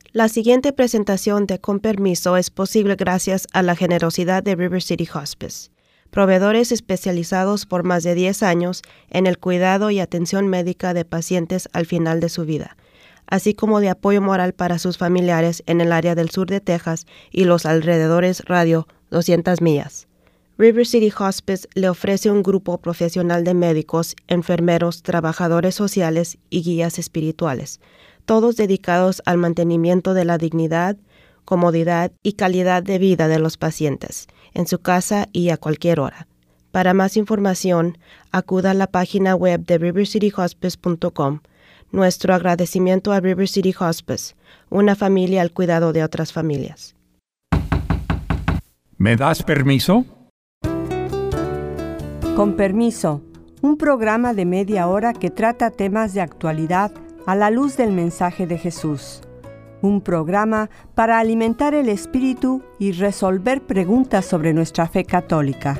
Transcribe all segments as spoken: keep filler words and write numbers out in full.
La siguiente presentación de Con Permiso es posible gracias a la generosidad de River City Hospice, proveedores especializados por más de diez años en el cuidado y atención médica de pacientes al final de su vida, así como de apoyo moral para sus familiares en el área del sur de Texas y los alrededores radio doscientas millas. River City Hospice le ofrece un grupo profesional de médicos, enfermeros, trabajadores sociales y guías espirituales, todos dedicados al mantenimiento de la dignidad, comodidad y calidad de vida de los pacientes, en su casa y a cualquier hora. Para más información, acuda a la página web de river city hospice punto com. Nuestro agradecimiento a River City Hospice, una familia al cuidado de otras familias. ¿Me das permiso? Con Permiso, un programa de media hora que trata temas de actualidad a la luz del mensaje de Jesús. Un programa para alimentar el espíritu y resolver preguntas sobre nuestra fe católica.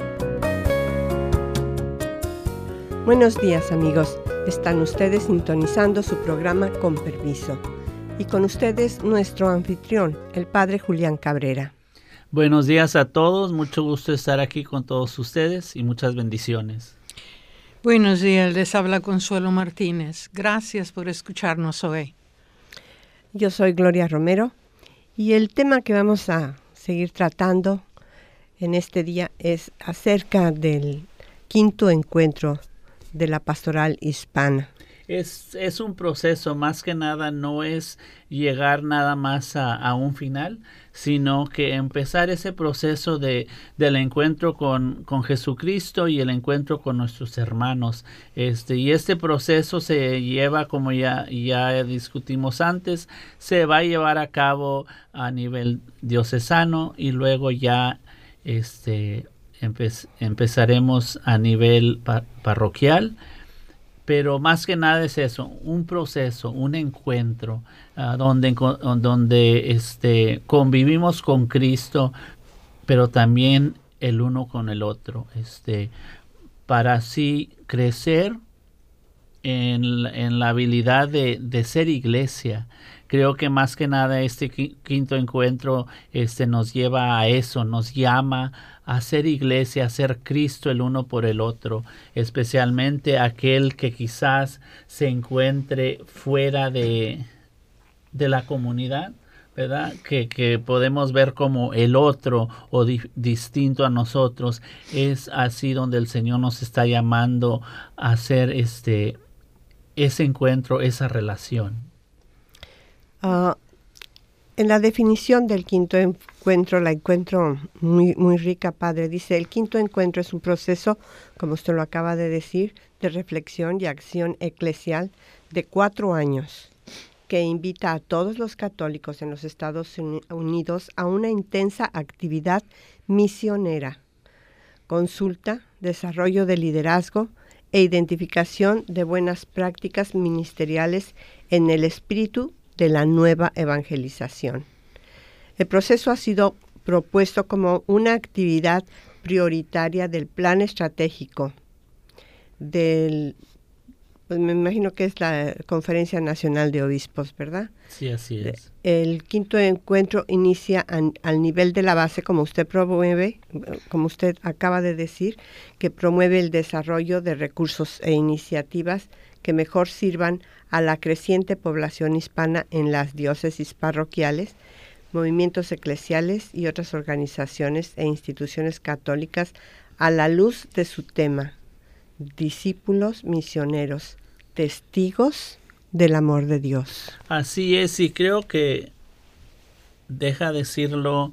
Buenos días, amigos. Están ustedes sintonizando su programa Con Permiso. Y con ustedes nuestro anfitrión, el Padre Julián Cabrera. Buenos días a todos. Mucho gusto estar aquí con todos ustedes y muchas bendiciones. Buenos días, les habla Consuelo Martínez. Gracias por escucharnos hoy. Yo soy Gloria Romero y el tema que vamos a seguir tratando en este día es acerca del quinto encuentro de la pastoral hispana. Es, es un proceso, más que nada no es llegar nada más a, a un final, sino que empezar ese proceso de, del encuentro con, con Jesucristo y el encuentro con nuestros hermanos. Este, y este proceso se lleva, como ya, ya discutimos antes, se va a llevar a cabo a nivel diocesano y luego ya este, empe- empezaremos a nivel pa- parroquial. Pero más que nada es eso, un proceso, un encuentro uh, donde, donde este, convivimos con Cristo, pero también el uno con el otro, este, para así crecer en, en la habilidad de, de ser iglesia. Creo que más que nada este quinto encuentro este, nos lleva a eso, nos llama a ser iglesia, a ser Cristo el uno por el otro, especialmente aquel que quizás se encuentre fuera de, de la comunidad, ¿verdad? Que, que podemos ver como el otro o di, distinto a nosotros. Es así donde el Señor nos está llamando a hacer este, ese encuentro, esa relación. Uh, en la definición del quinto encuentro, la encuentro muy, muy rica, Padre. Dice, el quinto encuentro es un proceso, como usted lo acaba de decir, de reflexión y acción eclesial de cuatro años, que invita a todos los católicos en los Estados Unidos a una intensa actividad misionera, consulta, desarrollo de liderazgo e identificación de buenas prácticas ministeriales en el espíritu de la nueva evangelización. El proceso ha sido propuesto como una actividad prioritaria del plan estratégico del, pues me imagino que es la Conferencia Nacional de Obispos, ¿verdad? Sí, así es. El quinto encuentro inicia an, al nivel de la base, como usted promueve, como usted acaba de decir, que promueve el desarrollo de recursos e iniciativas que mejor sirvan a la creciente población hispana en las diócesis parroquiales, movimientos eclesiales y otras organizaciones e instituciones católicas a la luz de su tema, discípulos misioneros, testigos del amor de Dios. Así es, y creo que deja decirlo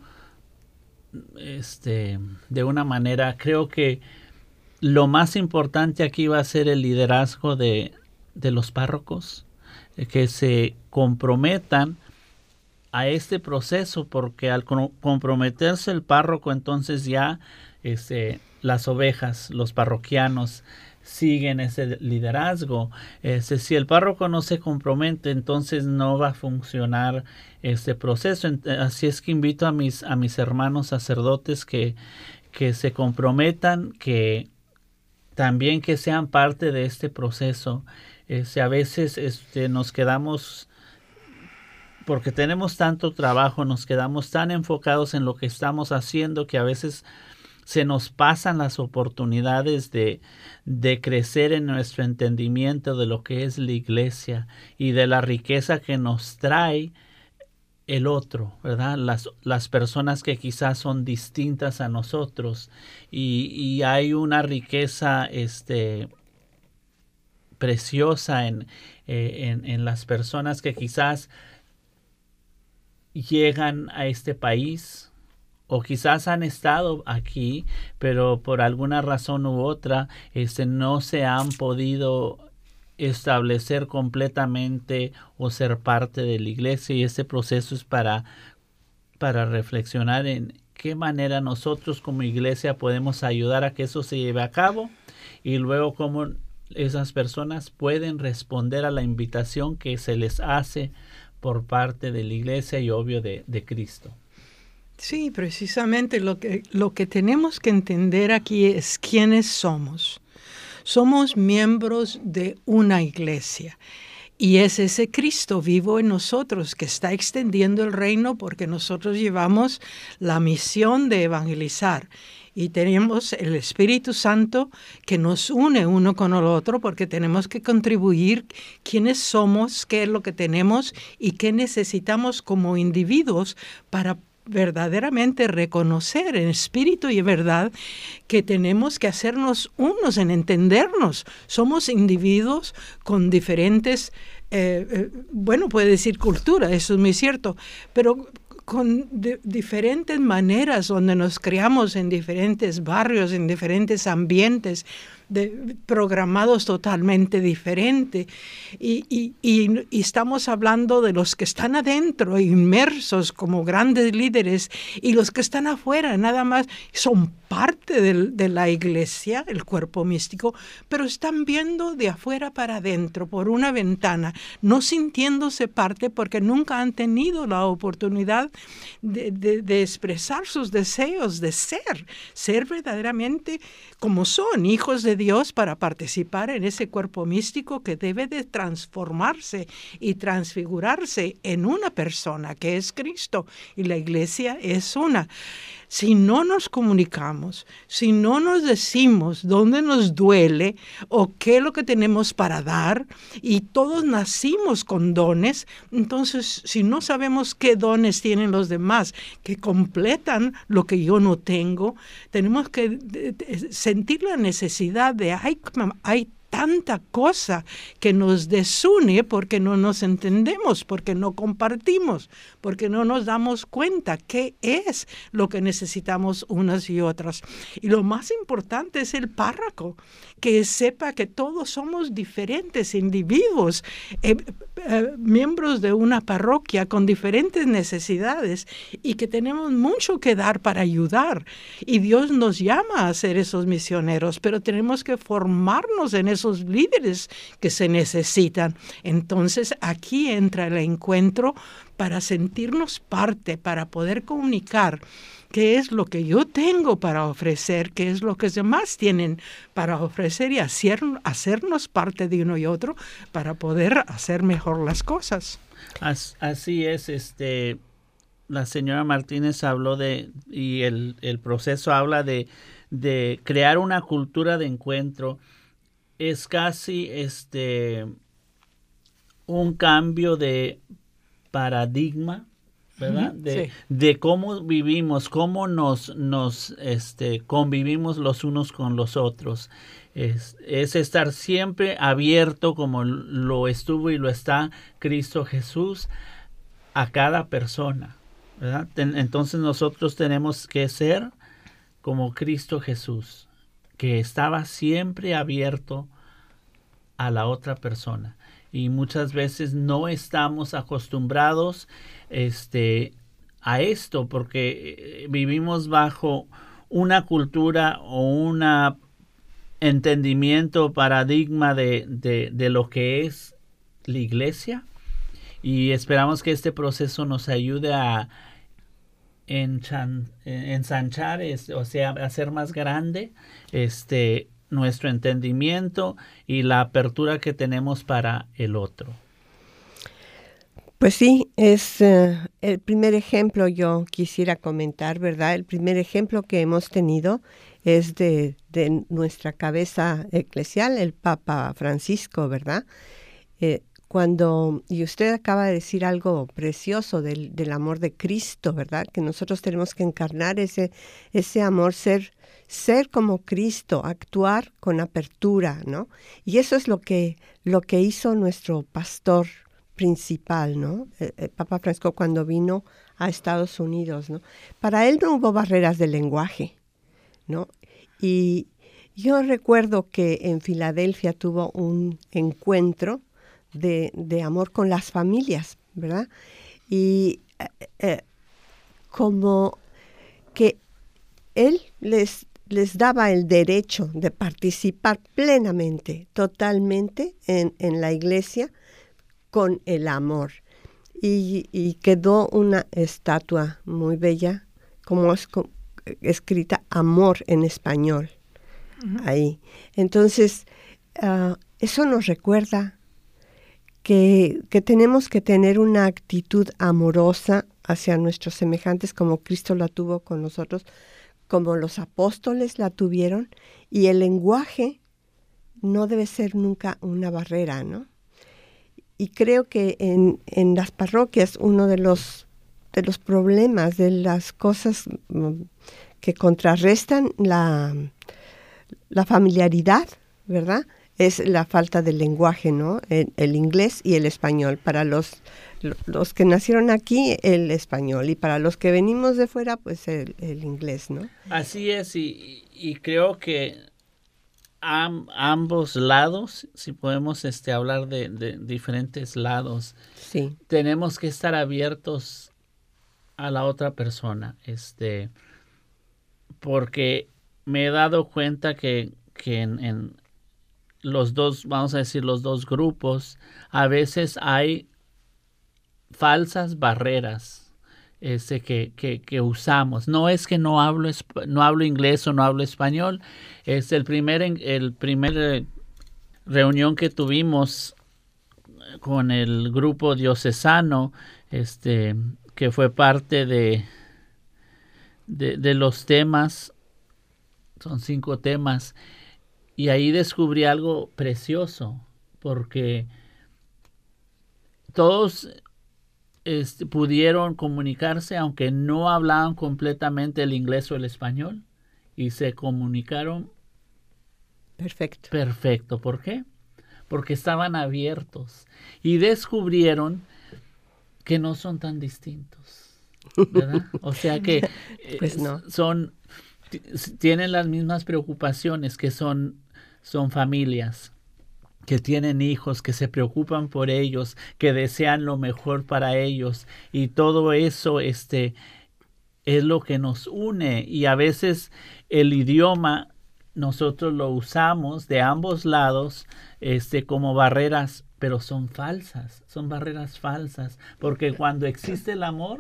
este, de una manera, creo que lo más importante aquí va a ser el liderazgo de, de los párrocos, eh, que se comprometan a este proceso, porque al comprometerse el párroco, entonces ya este, las ovejas, los parroquianos, siguen ese liderazgo. Este, si el párroco no se compromete, entonces no va a funcionar este proceso. Así es que invito a mis, a mis hermanos sacerdotes que, que se comprometan, que también que sean parte de este proceso. Este, a veces este, nos quedamos porque tenemos tanto trabajo, nos quedamos tan enfocados en lo que estamos haciendo que a veces se nos pasan las oportunidades de, de crecer en nuestro entendimiento de lo que es la iglesia y de la riqueza que nos trae el otro, ¿verdad? Las, las personas que quizás son distintas a nosotros y, y hay una riqueza este, preciosa en, eh, en, en las personas que quizás llegan a este país o quizás han estado aquí, pero por alguna razón u otra este, no se han podido establecer completamente o ser parte de la iglesia, y este proceso es para, para reflexionar en qué manera nosotros como iglesia podemos ayudar a que eso se lleve a cabo y luego cómo esas personas pueden responder a la invitación que se les hace por parte de la iglesia y obvio de, de Cristo. Sí, precisamente lo que, lo que tenemos que entender aquí es quiénes somos. Somos miembros de una iglesia y es ese Cristo vivo en nosotros que está extendiendo el reino porque nosotros llevamos la misión de evangelizar y tenemos el Espíritu Santo que nos une uno con el otro porque tenemos que contribuir quiénes somos, qué es lo que tenemos y qué necesitamos como individuos para verdaderamente reconocer en espíritu y en verdad que tenemos que hacernos unos en entendernos. Somos individuos con diferentes, eh, eh, bueno, puede decir cultura, eso es muy cierto, pero con de, diferentes maneras donde nos criamos en diferentes barrios, en diferentes ambientes, de, programados totalmente diferente y, y, y, y estamos hablando de los que están adentro, inmersos como grandes líderes y los que están afuera, nada más son parte de, de la iglesia, el cuerpo místico, pero están viendo de afuera para adentro por una ventana, no sintiéndose parte porque nunca han tenido la oportunidad de, de, de expresar sus deseos de ser, ser verdaderamente como son, hijos de Dios para participar en ese cuerpo místico que debe de transformarse y transfigurarse en una persona que es Cristo y la iglesia es una. Si no nos comunicamos, si no nos decimos dónde nos duele o qué es lo que tenemos para dar, y todos nacimos con dones, entonces si no sabemos qué dones tienen los demás que completan lo que yo no tengo, tenemos que de, de, sentir la necesidad de, hay, hay tanta cosa que nos desune porque no nos entendemos, porque no compartimos, porque no nos damos cuenta qué es lo que necesitamos unas y otras. Y lo más importante es el párroco, que sepa que todos somos diferentes individuos, eh, eh, miembros de una parroquia con diferentes necesidades y que tenemos mucho que dar para ayudar. Y Dios nos llama a ser esos misioneros, pero tenemos que formarnos en esos líderes que se necesitan. Entonces aquí entra el encuentro para sentirnos parte, para poder comunicar qué es lo que yo tengo para ofrecer, qué es lo que los demás tienen para ofrecer y hacer, hacernos parte de uno y otro para poder hacer mejor las cosas. Así es, este, la señora Martínez habló de, y el, el proceso habla de, de crear una cultura de encuentro. Es casi este un cambio de paradigma, ¿verdad? De, sí. de cómo vivimos, cómo nos, nos este, convivimos los unos con los otros. Es, es estar siempre abierto como lo estuvo y lo está Cristo Jesús a cada persona, ¿verdad? Entonces nosotros tenemos que ser como Cristo Jesús, que estaba siempre abierto a la otra persona. Y muchas veces no estamos acostumbrados este, a esto porque vivimos bajo una cultura o un entendimiento, paradigma de, de, de lo que es la iglesia. Y esperamos que este proceso nos ayude a enchan, ensanchar, este, o sea, hacer más grande este nuestro entendimiento y la apertura que tenemos para el otro. Pues sí, es uh, el primer ejemplo yo quisiera comentar, ¿verdad? El primer ejemplo que hemos tenido es de, de nuestra cabeza eclesial, el Papa Francisco, ¿verdad? Eh, cuando, y usted acaba de decir algo precioso del, del amor de Cristo, ¿verdad? Que nosotros tenemos que encarnar ese, ese amor, ser, ser como Cristo, actuar con apertura, ¿no? Y eso es lo que, lo que hizo nuestro pastor principal, ¿no? El, el Papa Francisco cuando vino a Estados Unidos, ¿no? Para él no hubo barreras de lenguaje, ¿no? Y yo recuerdo que en Filadelfia tuvo un encuentro de, de amor con las familias, ¿verdad? Y eh, eh, como que él les, les daba el derecho de participar plenamente, totalmente en, en la iglesia, con el amor. Y, y quedó una estatua muy bella, como es co- escrita amor en español, uh-huh. Ahí. Entonces, uh, eso nos recuerda que, que tenemos que tener una actitud amorosa hacia nuestros semejantes como Cristo la tuvo con nosotros, como los apóstoles la tuvieron, y el lenguaje no debe ser nunca una barrera, ¿no? Y creo que en, en las parroquias uno de los, de los problemas, de las cosas que contrarrestan la, la familiaridad, ¿verdad? Es la falta de lenguaje, ¿no? El, el inglés y el español. Para los, los que nacieron aquí, el español. Y para los que venimos de fuera, pues el, el inglés, ¿no? Así es, y, y creo que Am, ambos lados, si podemos este, hablar de, de diferentes lados, sí. Tenemos que estar abiertos a la otra persona, este, porque me he dado cuenta que, que en, en los dos, vamos a decir, los dos grupos, a veces hay falsas barreras. Este, que, que, que usamos. No es que no hablo, no hablo inglés o no hablo español. Es el primer, el primer eh, reunión que tuvimos con el grupo diocesano, este, que fue parte de, de, de los temas, son cinco temas, y ahí descubrí algo precioso, porque todos Este, pudieron comunicarse aunque no hablaban completamente el inglés o el español, y se comunicaron perfecto. Perfecto. ¿Por qué? Porque estaban abiertos y descubrieron que no son tan distintos, ¿verdad? O sea que pues no. son t- tienen las mismas preocupaciones, que son son familias, que tienen hijos, que se preocupan por ellos, que desean lo mejor para ellos, y todo eso este, es lo que nos une. Y a veces el idioma nosotros lo usamos de ambos lados este, como barreras, pero son falsas, son barreras falsas, porque cuando existe el amor,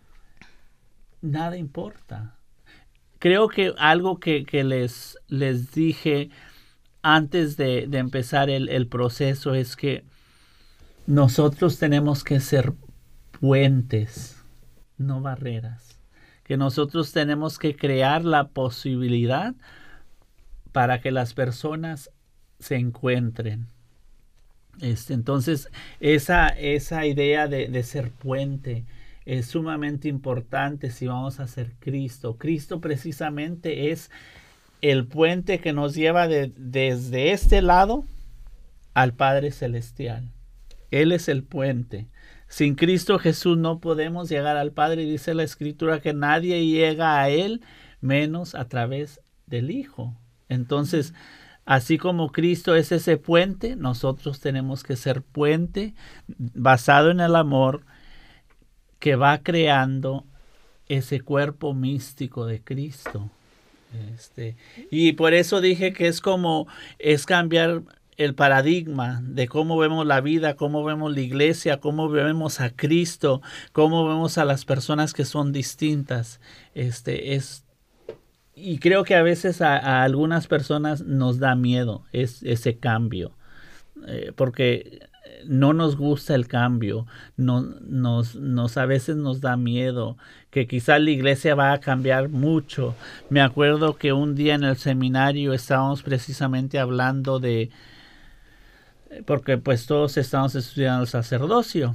nada importa. Creo que algo que, que les, les dije antes de, de empezar el, el proceso es que nosotros tenemos que ser puentes, no barreras. Que nosotros tenemos que crear la posibilidad para que las personas se encuentren. Este, entonces, esa, esa idea de, de ser puente es sumamente importante si vamos a ser Cristo. Cristo precisamente es el puente que nos lleva de, desde este lado al Padre Celestial. Él es el puente. Sin Cristo Jesús no podemos llegar al Padre. Dice la Escritura que nadie llega a Él menos a través del Hijo. Entonces, así como Cristo es ese puente, nosotros tenemos que ser puente basado en el amor que va creando ese cuerpo místico de Cristo. Este, y por eso dije que es como, es cambiar el paradigma de cómo vemos la vida, cómo vemos la iglesia, cómo vemos a Cristo, cómo vemos a las personas que son distintas. Este, es, y creo que a veces a, a algunas personas nos da miedo es, ese cambio, eh, porque no nos gusta el cambio, no, nos, nos, a veces nos da miedo, que quizás la iglesia va a cambiar mucho. Me acuerdo que un día en el seminario estábamos precisamente hablando de, porque pues todos estábamos estudiando el sacerdocio,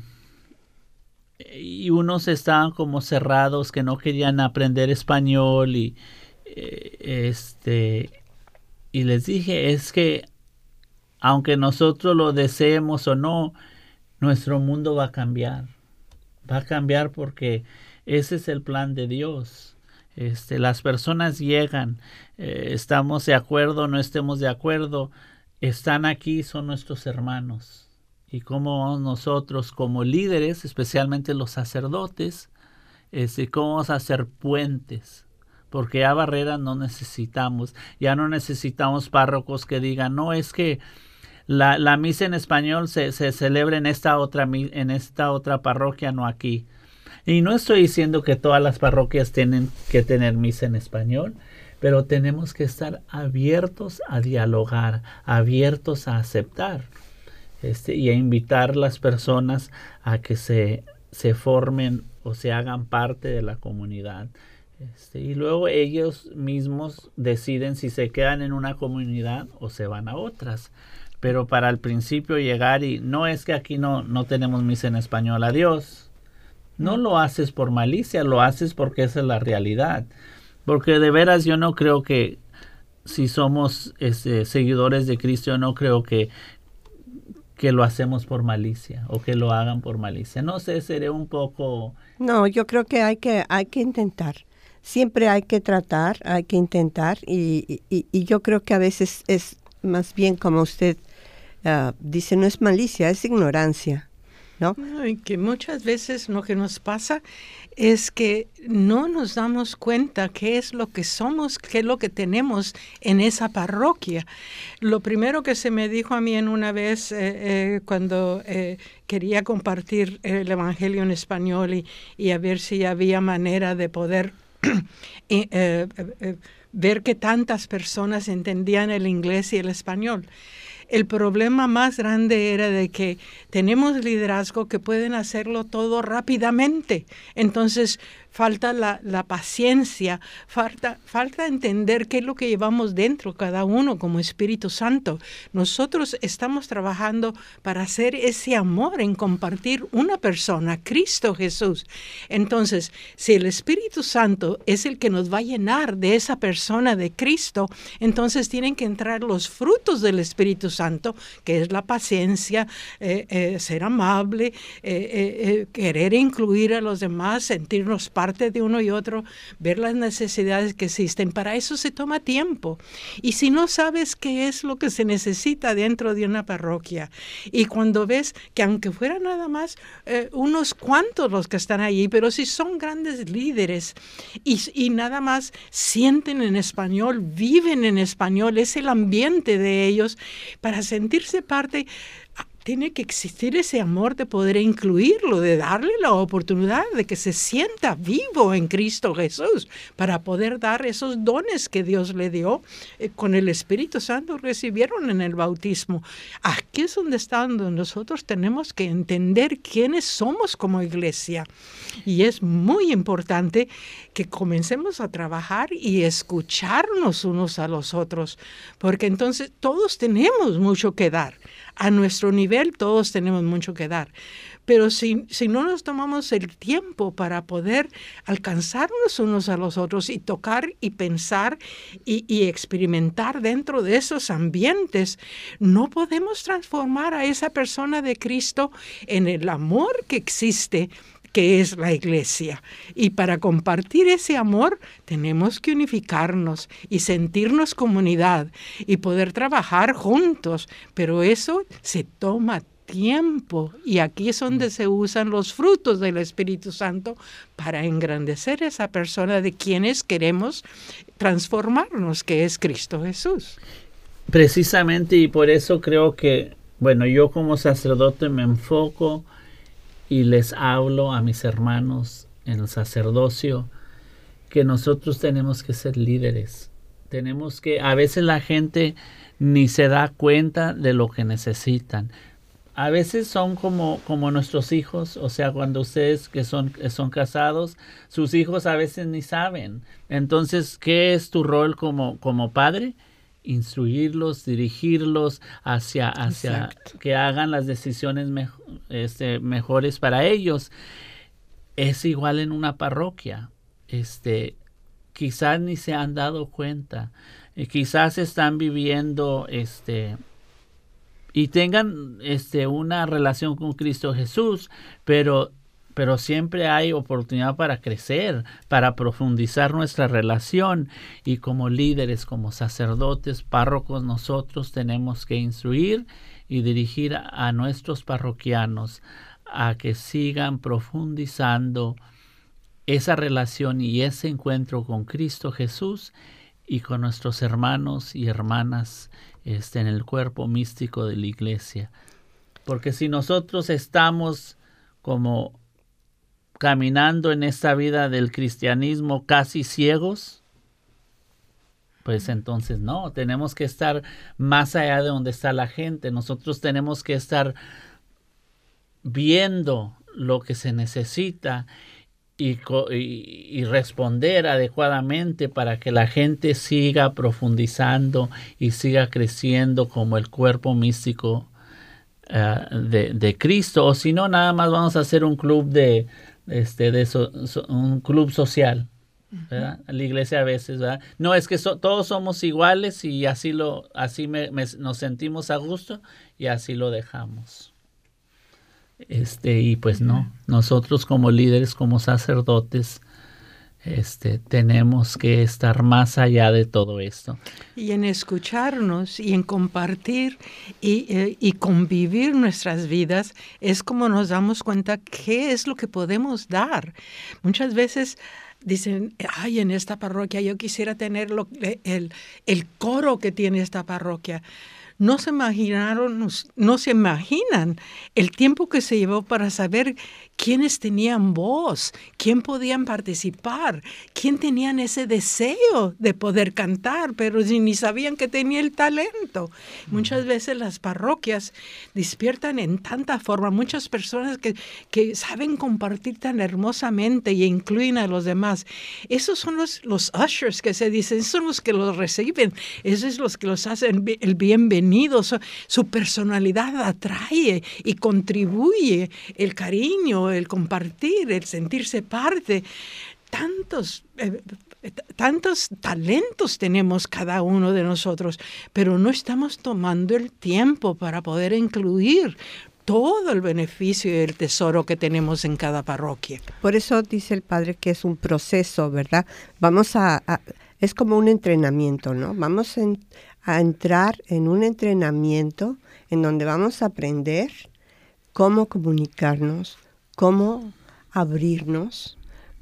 y unos estaban como cerrados, que no querían aprender español, y eh, este y les dije, es que aunque nosotros lo deseemos o no, nuestro mundo va a cambiar. Va a cambiar porque ese es el plan de Dios. Este, las personas llegan, eh, estamos de acuerdo, no estemos de acuerdo, están aquí, son nuestros hermanos. Y como nosotros, como líderes, especialmente los sacerdotes, este, cómo vamos a hacer puentes. Porque ya barreras no necesitamos. Ya no necesitamos párrocos que digan, no, es que La, la misa en español se, se celebra en esta otra en esta otra parroquia, no aquí. Y no estoy diciendo que todas las parroquias tienen que tener misa en español, pero tenemos que estar abiertos a dialogar, abiertos a aceptar, este, y a invitar a las personas a que se, se formen o se hagan parte de la comunidad. Este, y luego ellos mismos deciden si se quedan en una comunidad o se van a otras. Pero para al principio llegar y no es que aquí no, no tenemos misa en español, adiós. No lo haces por malicia, lo haces porque esa es la realidad. Porque de veras yo no creo que si somos este, seguidores de Cristo, yo no creo que, que lo hacemos por malicia o que lo hagan por malicia. No sé, seré un poco... No, yo creo que hay que, hay que intentar. Siempre hay que tratar, hay que intentar y, y, y yo creo que a veces es más bien como usted Uh, dice, no es malicia, es ignorancia, ¿no? Y que muchas veces lo que nos pasa es que no nos damos cuenta qué es lo que somos, qué es lo que tenemos en esa parroquia. Lo primero que se me dijo a mí en una vez eh, eh, cuando eh, quería compartir el Evangelio en español y, y a ver si había manera de poder eh, eh, eh, ver que tantas personas entendían el inglés y el español. El problema más grande era de que tenemos liderazgo que pueden hacerlo todo rápidamente. Entonces, falta la, la paciencia, falta, falta entender qué es lo que llevamos dentro cada uno como Espíritu Santo. Nosotros estamos trabajando para hacer ese amor en compartir una persona, Cristo Jesús. Entonces, si el Espíritu Santo es el que nos va a llenar de esa persona de Cristo, entonces tienen que entrar los frutos del Espíritu Santo, que es la paciencia, eh, eh, ser amable, eh, eh, eh, querer incluir a los demás, sentirnos parte de uno y otro, ver las necesidades que existen. Para eso se toma tiempo. Y si no sabes qué es lo que se necesita dentro de una parroquia, y cuando ves que aunque fuera nada más eh, unos cuantos los que están allí, pero si son grandes líderes y, y nada más sienten en español, viven en español, es el ambiente de ellos, para sentirse parte, tiene que existir ese amor de poder incluirlo, de darle la oportunidad de que se sienta vivo en Cristo Jesús para poder dar esos dones que Dios le dio eh, con el Espíritu Santo recibieron en el bautismo. Aquí es donde está, donde nosotros tenemos que entender quiénes somos como iglesia. Y es muy importante que comencemos a trabajar y escucharnos unos a los otros, porque entonces todos tenemos mucho que dar. A nuestro nivel todos tenemos mucho que dar. Pero si, si no nos tomamos el tiempo para poder alcanzarnos unos a los otros y tocar y pensar y, y experimentar dentro de esos ambientes, no podemos transformar a esa persona de Cristo en el amor que existe, que es la iglesia. Y para compartir ese amor tenemos que unificarnos y sentirnos comunidad y poder trabajar juntos, pero eso se toma tiempo y aquí es donde se usan los frutos del Espíritu Santo para engrandecer a esa persona de quienes queremos transformarnos, que es Cristo Jesús. Precisamente, y por eso creo que, bueno, yo como sacerdote me enfoco y les hablo a mis hermanos en el sacerdocio que nosotros tenemos que ser líderes. Tenemos que, a veces la gente ni se da cuenta de lo que necesitan. a veces son como, como nuestros hijos, o sea, cuando ustedes que son, que son casados, sus hijos a veces ni saben. Entonces, ¿qué es tu rol como, como padre? Instruirlos, dirigirlos hacia, hacia que hagan las decisiones mejo, este, mejores para ellos. Es igual en una parroquia. Este, quizás ni se han dado cuenta. Eh, quizás están viviendo este y tengan este una relación con Cristo Jesús, pero pero siempre hay oportunidad para crecer, para profundizar nuestra relación, y como líderes, como sacerdotes, párrocos, nosotros tenemos que instruir y dirigir a, a nuestros parroquianos a que sigan profundizando esa relación y ese encuentro con Cristo Jesús y con nuestros hermanos y hermanas este, en el cuerpo místico de la iglesia. Porque si nosotros estamos como caminando en esta vida del cristianismo casi ciegos, pues entonces no, tenemos que estar más allá de donde está la gente. Nosotros tenemos que estar viendo lo que se necesita y, y, y responder adecuadamente para que la gente siga profundizando y siga creciendo como el cuerpo místico uh, de, de Cristo. O si no, nada más vamos a hacer un club de este de so, so, un club social, ¿verdad? La iglesia a veces, ¿verdad? No, es que so, todos somos iguales y así lo así me, me, nos sentimos a gusto y así lo dejamos. Este y pues no, nosotros como líderes, como sacerdotes, este tenemos que estar más allá de todo esto. Y en escucharnos y en compartir y, eh, y convivir nuestras vidas es como nos damos cuenta qué es lo que podemos dar. Muchas veces dicen, ay, en esta parroquia yo quisiera tener lo, el, el coro que tiene esta parroquia. No se imaginaron, no se imaginan el tiempo que se llevó para saber quiénes tenían voz, quién podían participar, quién tenían ese deseo de poder cantar, pero ni sabían que tenía el talento. Muchas veces las parroquias despiertan en tanta forma, muchas personas que, que saben compartir tan hermosamente y incluyen a los demás. Esos son los, los ushers que se dicen, esos son los que los reciben, esos son los que los hacen el bienvenido. Su, su personalidad atrae y contribuye el cariño, el compartir, el sentirse parte. Tantos, eh, tantos talentos tenemos cada uno de nosotros, pero no estamos tomando el tiempo para poder incluir todo el beneficio y el tesoro que tenemos en cada parroquia. Por eso dice el Padre que es un proceso, ¿verdad? Vamos a, a es como un entrenamiento, ¿no? Vamos en, a entrar en un entrenamiento en donde vamos a aprender cómo comunicarnos, cómo abrirnos,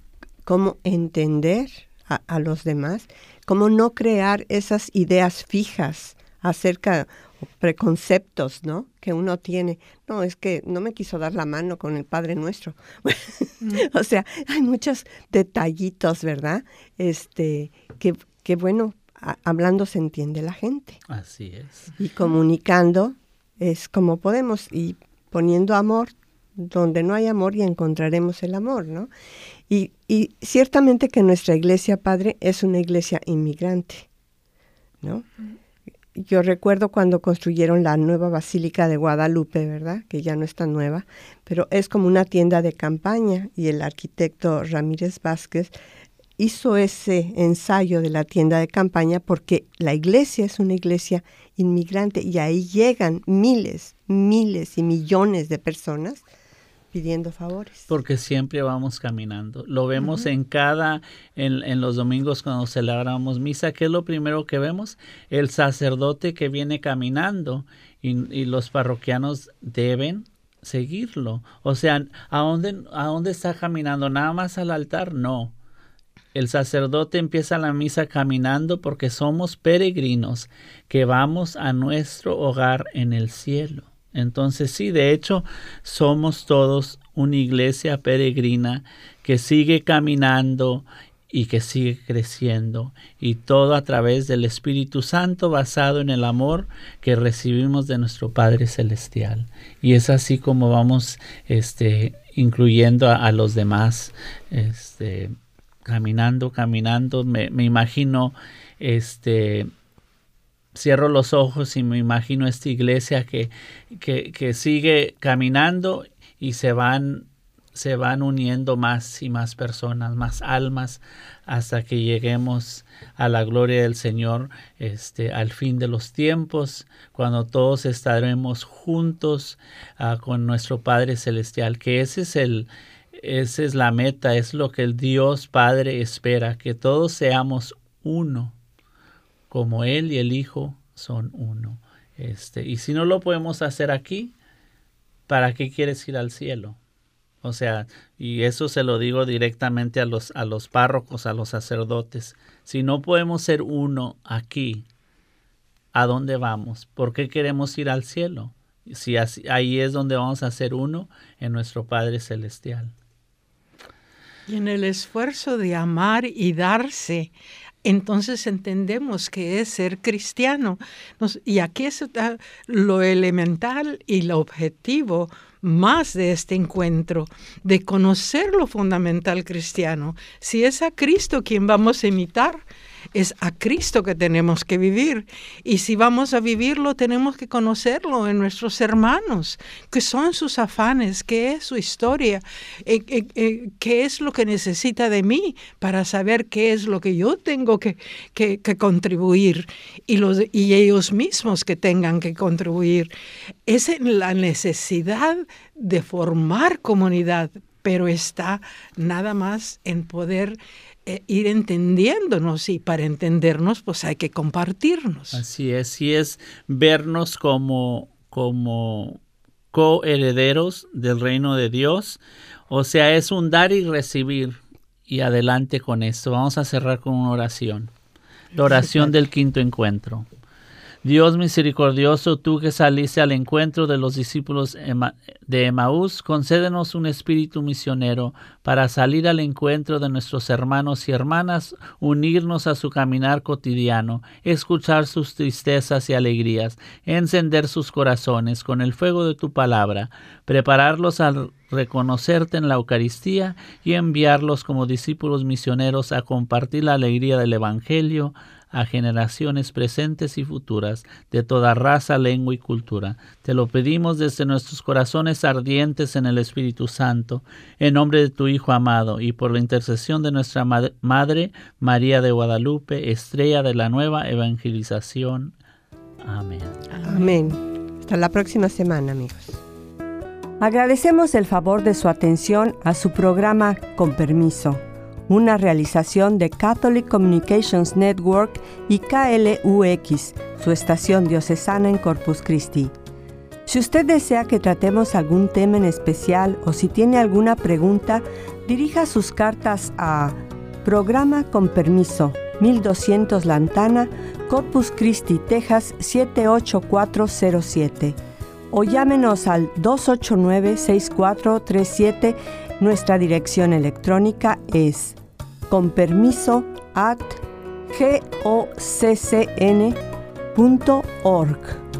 cómo entender a, a los demás, cómo no crear esas ideas fijas acerca o preconceptos, ¿no? Que uno tiene. No, es que no me quiso dar la mano con el Padre Nuestro. Mm. O sea, hay muchos detallitos, ¿verdad? Este, que, que bueno, a, hablando se entiende la gente. Así es. Y comunicando es como podemos, y poniendo amor donde no hay amor y encontraremos el amor, ¿no? Y, y ciertamente que nuestra iglesia, Padre, es una iglesia inmigrante, ¿no? Mm. Yo recuerdo cuando construyeron la nueva Basílica de Guadalupe, ¿verdad? Que ya no es tan nueva, pero es como una tienda de campaña, y el arquitecto Ramírez Vázquez hizo ese ensayo de la tienda de campaña porque la iglesia es una iglesia inmigrante y ahí llegan miles, miles y millones de personas pidiendo favores. Porque siempre vamos caminando. Lo vemos uh-huh. en cada, en, en los domingos cuando celebramos misa. ¿Qué es lo primero que vemos? El sacerdote que viene caminando y, y los parroquianos deben seguirlo. O sea, ¿a dónde, ¿a dónde está caminando? ¿Nada más al altar? No. El sacerdote empieza la misa caminando porque somos peregrinos que vamos a nuestro hogar en el cielo. Entonces sí, de hecho, somos todos una iglesia peregrina que sigue caminando y que sigue creciendo, y todo a través del Espíritu Santo basado en el amor que recibimos de nuestro Padre Celestial. Y es así como vamos este, incluyendo a, a los demás, este, caminando, caminando. Me, me imagino, este, cierro los ojos y me imagino esta iglesia que, que, que sigue caminando y se van se van uniendo más y más personas, más almas, hasta que lleguemos a la gloria del Señor, este, al fin de los tiempos, cuando todos estaremos juntos uh, con nuestro Padre Celestial, que ese es el, esa es la meta, es lo que el Dios Padre espera, que todos seamos uno, como Él y el Hijo son uno. Este, y si no lo podemos hacer aquí, ¿para qué quieres ir al cielo? O sea, y eso se lo digo directamente a los, a los párrocos, a los sacerdotes. Si no podemos ser uno aquí, ¿a dónde vamos? ¿Por qué queremos ir al cielo? Si así, ahí es donde vamos a ser uno en nuestro Padre Celestial. Y en el esfuerzo de amar y darse, entonces entendemos que es ser cristiano. Nos, y aquí está lo elemental y lo objetivo más de este encuentro, de conocer lo fundamental cristiano. Si es a Cristo quien vamos a imitar, es a Cristo que tenemos que vivir. Y si vamos a vivirlo, tenemos que conocerlo en nuestros hermanos, qué son sus afanes, qué es su historia, eh, eh, eh, qué es lo que necesita de mí para saber qué es lo que yo tengo que, que, que contribuir y, los, y ellos mismos que tengan que contribuir. Es en la necesidad de formar comunidad, pero está nada más en poder Eh, ir entendiéndonos, y para entendernos pues hay que compartirnos. Así es, y es vernos como, como coherederos del reino de Dios. O sea, es un dar y recibir. Y adelante con esto. Vamos a cerrar con una oración. La oración del quinto encuentro. Dios misericordioso, tú que saliste al encuentro de los discípulos de Emaús, concédenos un espíritu misionero para salir al encuentro de nuestros hermanos y hermanas, unirnos a su caminar cotidiano, escuchar sus tristezas y alegrías, encender sus corazones con el fuego de tu palabra, prepararlos al reconocerte en la Eucaristía y enviarlos como discípulos misioneros a compartir la alegría del Evangelio a generaciones presentes y futuras de toda raza, lengua y cultura. Te lo pedimos desde nuestros corazones ardientes en el Espíritu Santo, en nombre de tu Hijo amado y por la intercesión de nuestra Madre María de Guadalupe, estrella de la nueva evangelización. Amén. Amén. Hasta la próxima semana, amigos. Agradecemos el favor de su atención a su programa Con Permiso, una realización de Catholic Communications Network y K L U X, su estación diocesana en Corpus Christi. Si usted desea que tratemos algún tema en especial o si tiene alguna pregunta, dirija sus cartas a Programa Con Permiso, mil doscientos Lantana, Corpus Christi, Texas siete ocho cuatro cero siete, o llámenos al dos ocho nueve, seis cuatro tres siete. Nuestra dirección electrónica es conpermiso at goccn punto org.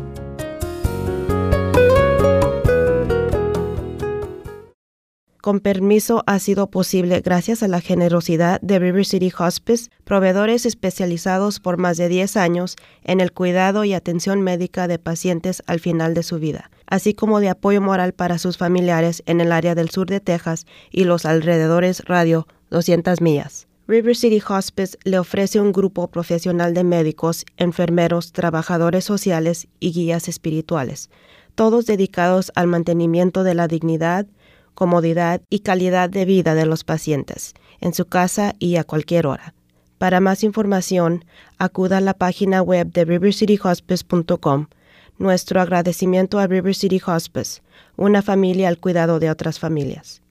Con Permiso ha sido posible gracias a la generosidad de River City Hospice, proveedores especializados por más de diez años en el cuidado y atención médica de pacientes al final de su vida, así como de apoyo moral para sus familiares en el área del sur de Texas y los alrededores radio doscientas millas. River City Hospice le ofrece un grupo profesional de médicos, enfermeros, trabajadores sociales y guías espirituales, todos dedicados al mantenimiento de la dignidad, comodidad y calidad de vida de los pacientes, en su casa y a cualquier hora. Para más información, acuda a la página web de river city hospice punto com. Nuestro agradecimiento a River City Hospice, una familia al cuidado de otras familias.